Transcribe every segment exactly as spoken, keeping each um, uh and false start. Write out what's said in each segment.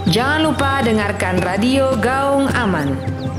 Jangan lupa dengarkan Radio Gaung Aman.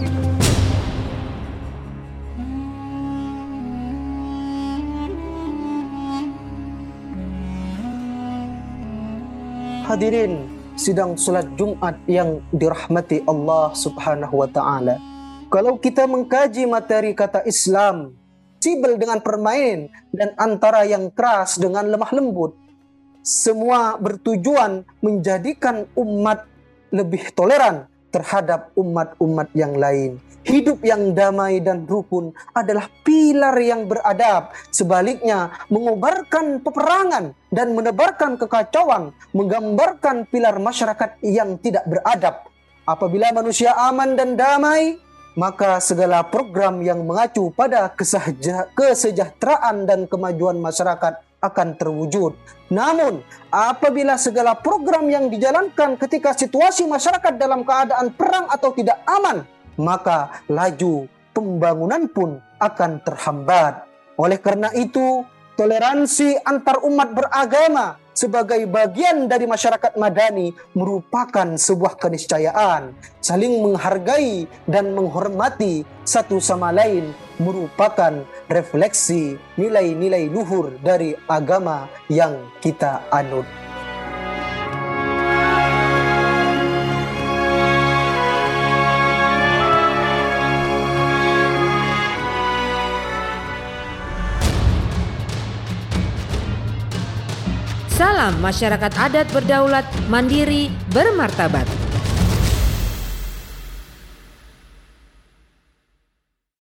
Hadirin sidang salat Jumat yang dirahmati Allah Subhanahu wa taala. Kalau kita mengkaji materi kata Islam, sibel dengan permain dan antara yang keras dengan lemah lembut, semua bertujuan menjadikan umat lebih toleran terhadap umat-umat yang lain. Hidup yang damai dan rukun adalah pilar yang beradab. Sebaliknya, mengobarkan peperangan dan menebarkan kekacauan, menggambarkan pilar masyarakat yang tidak beradab. Apabila manusia aman dan damai, maka segala program yang mengacu pada kesejahteraan dan kemajuan masyarakat akan terwujud. Namun, apabila segala program yang dijalankan ketika situasi masyarakat dalam keadaan perang atau tidak aman, maka laju pembangunan pun akan terhambat. Oleh karena itu, toleransi antar umat beragama sebagai bagian dari masyarakat madani merupakan sebuah keniscayaan. Saling menghargai dan menghormati satu sama lain merupakan refleksi nilai-nilai luhur dari agama yang kita anut. Salam masyarakat adat berdaulat, mandiri, bermartabat.